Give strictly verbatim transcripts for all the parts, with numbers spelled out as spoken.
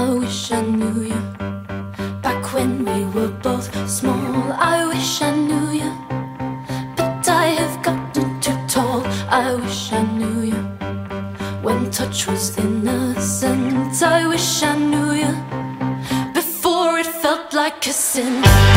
I wish I knew you back when we were both small. I wish I knew you, but I have gotten too tall. I wish I knew you when touch was innocent. I wish I knew you before it felt like a sin.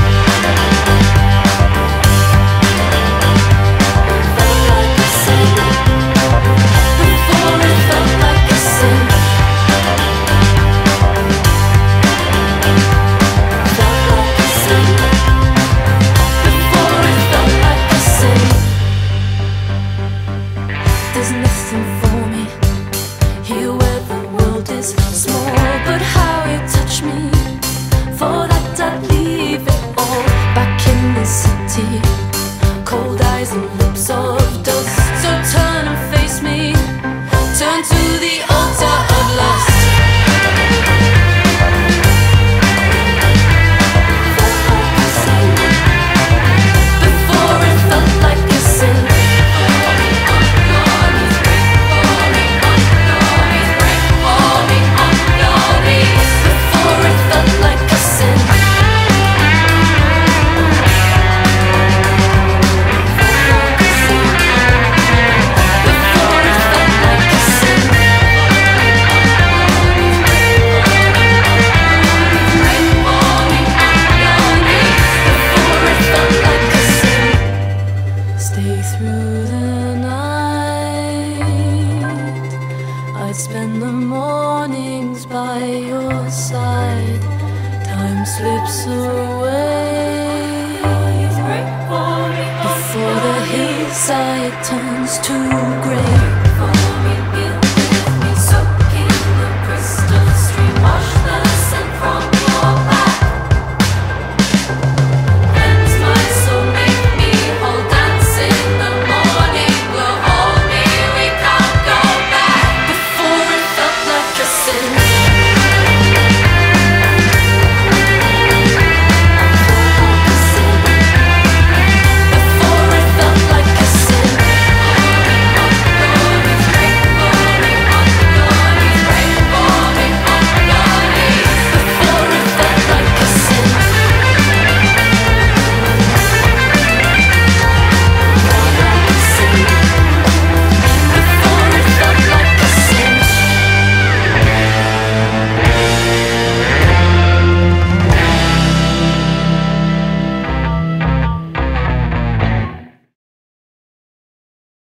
There's nothing for me here where the world is small, but how you touch me, for that I'd leave it all. Back in the city, cold eyes and lips of dust. So turn and face me, turn to the altar of lust. Before it felt like a sin. Stay through the night, I'd spend the mornings by your side. Time slips away before the hillside turns to grey.